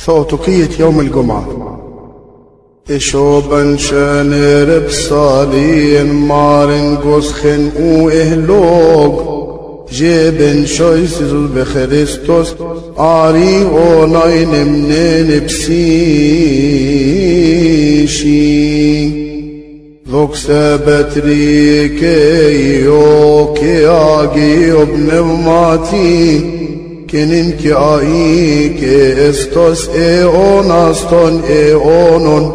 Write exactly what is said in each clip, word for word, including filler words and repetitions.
ثوتكية يوم الجمعة. إشوبن شانر بصالين مارن قسخن او إهلوغ جيبن شويسر بخريستوس آري او ناين منين بسيشي ذوك سابتريكي يوكي آجي وبنوماتي كننك آئيك استوس ايون استون ايونون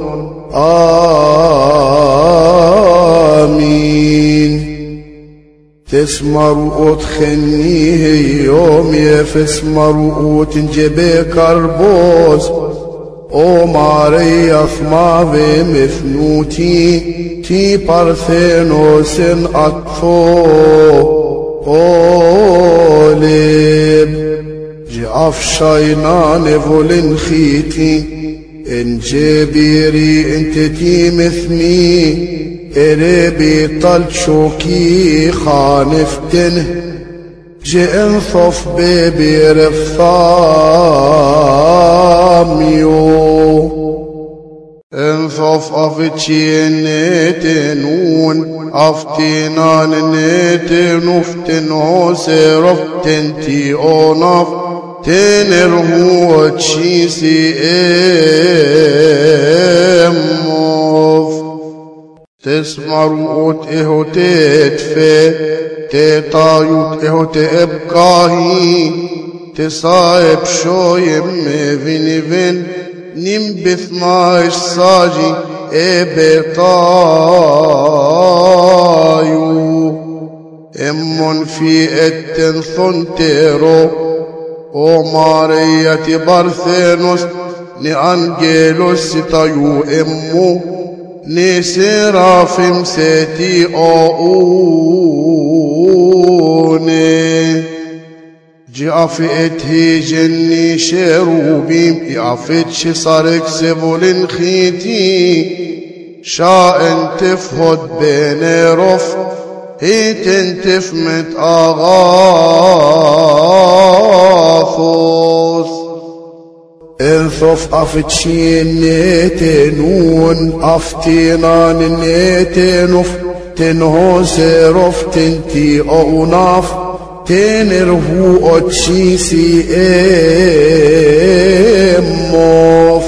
آمين. تسمروا اتخنيه يوم يفسمروا تنجبي كربوز او ماري اثماوي مثنوتي تي بارثينوس اكثو قولب جعف شاينان فولن خيتي ان جبيري انت تي مثمي اربي طلشوكي خانفتنه جئن صف بيبي رفثاميو انصف افتشي نتنون افتنان نتنفتن عسرفتن تي اونف تنرهو تشيسي اموف تسمروا اهو تدفي تطايوت اهو تبقاهي تصايب شويم فيني نم بثناش ساجي ابطايو امون في اتن ثنتيرو او مارية بارثينوس ني انجيلوس تايو امو ني سيرافيم سيتي اووني جافئت هي جني شروبيم يافت شصارك سبولن خيتي شاء تفهد بين رف هي تنتف مت اغاثوس انثف افتشين نتنون افتنان نتنف تنهوس رف تنتي اوناف تنرهو اتشيسي اموف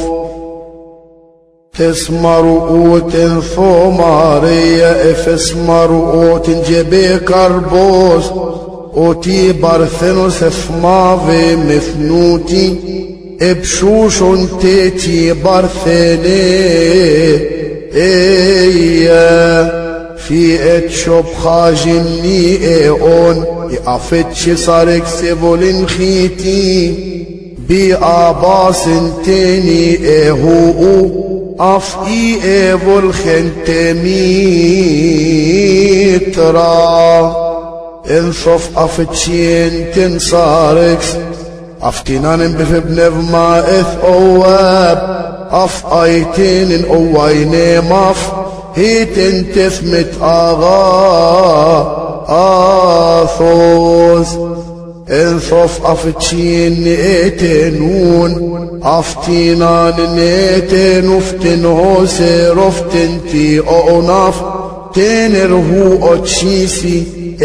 تسمروا تنثو ماريا افسمروا تنجبي كربوس اوتي بارثنوس افمافي مثنوتي ابشوشون تيتي بارثني ايا في اتشوب خاجني ايون يقفتش صارك سيبولين خيتي بي آباس تاني ايهو اف اي ايفول خنتمي ترى انصف افتشين تنصاركس افتنان بفبنف ما اث اواب اف ايتين اوين ماف هي تنتف مت اغا آثوس انصف افتشين نتنون افتنان نتنفتن هوسي رفتن تي اوناف تنرهو اتشيسي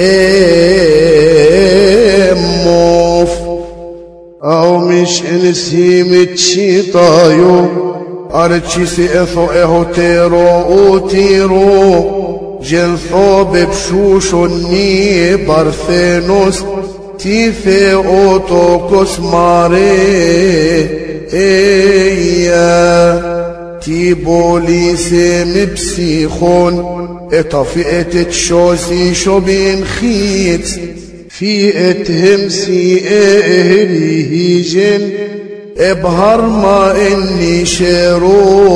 اموف او مش انسي متشيطايو ارتشيسي اثو اهو تيرو او تيرو جنثو ببشوشني بارثينوس تيثي اوتوكوس ماري ايا تيبوليسي مبسيخون اتفئت تشوسي شوبين خيت في اتهمسي اهلي جن ابهر ما اني شيرو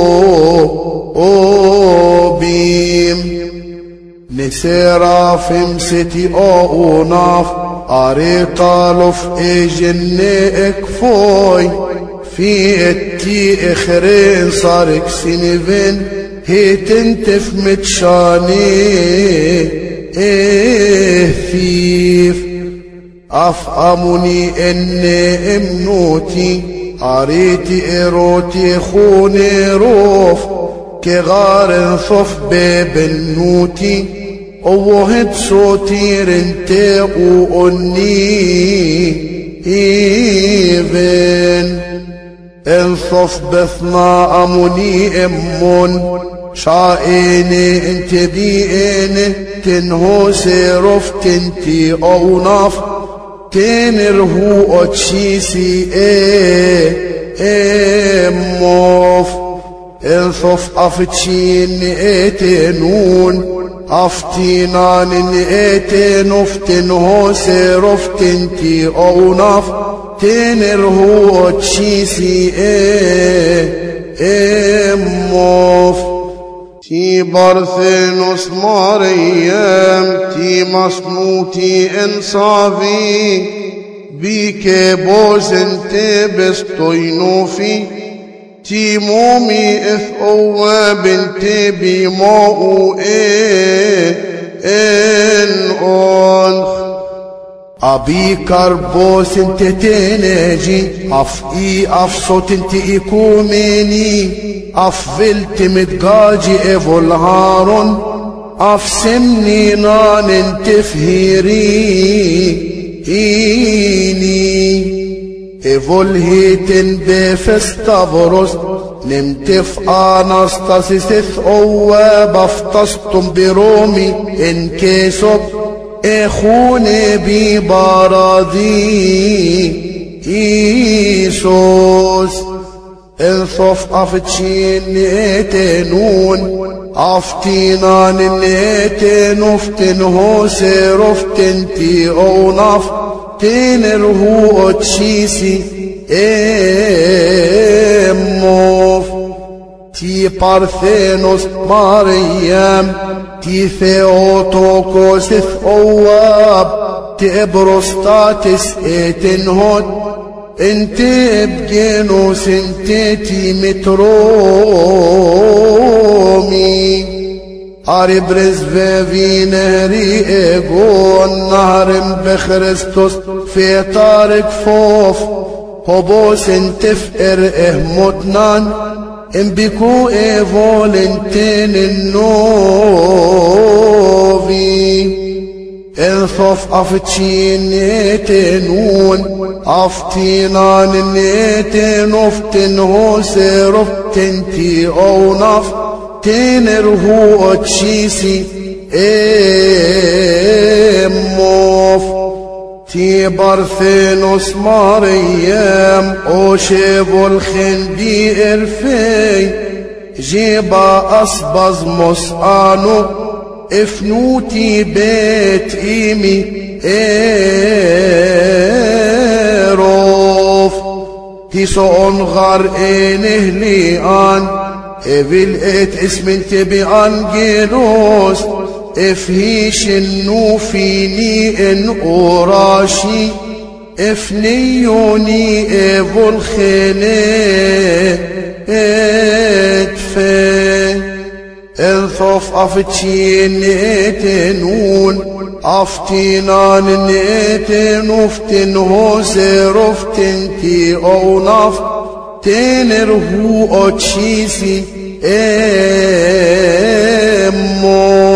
او بيم نسيرافيم ستي او ناف اريطالوف اجن اكفوي في اتي اخرين صارك سنفين هي تنتف متشاني ايه ثيف افهمني اني امنوتي أريتي إروتي خوني روف كغار صف ببنوتي ووهد صوتي رنتي وأني إيفن انصف بثنا أمني أمون شائني انت بيئني تنهو سيرف تنتي أو ناف تنرهو أتشيسي ايه اموف انصف أفتشين اتنون أفتينان اتنوف تنهو سيرف تنتي أو ناف تنرهو أتشيسي ايه اموف تي برثنوس مريم تي مصنوتي انصافي بيك بوزنت بستوينوفي تي مومي اث اوى بنت بيماؤو ايه ان انخ أبي كربوس انت تناجي أفقي أفصوت انت إيكوميني أفلت متقاجي إيفول هارون أفسمني نان انت فهيري إيني إيفول هيتن بفستافروس نمتف أناستاسيس أوى بفتستم برومي إن كيسوب اخوني ببارادي إيسوس انصف أفتشين نتنون أفتينان نتنوف تنهو سيروف تنتي أو ناف تنرهو أتشيسي اموف تي بارثينوس مريم تي ثيوتوكوس ثواب تي بروستاتس اتنهود انت بجنوس انت تي مترومي اري برز في نهري ايقون نهر بخريستوس في طارق فوف هبوس انت فقر اهمتنان ان بيكو ايفولنتين النوفي انصف افتشين نتنون افتينان نتنوف تنهو سيروف تنتي او ناف تنرهو اتشيسي اموف تي برثنوس مريم اوشيبو الخندي الفي جيبا اصبز مسانو افنوتي بيت ايمي ايروف تيسون غار انهلي ان افيل ات اسم انتبي انجيلوس افهيش النوفيني ان اوراشي افنيوني ايفو الخيلي اتفي انثوف افتشين نتنون افتينان نتنوف تنهو سيروف تنتي او ناف تنرهو اتشيسي امو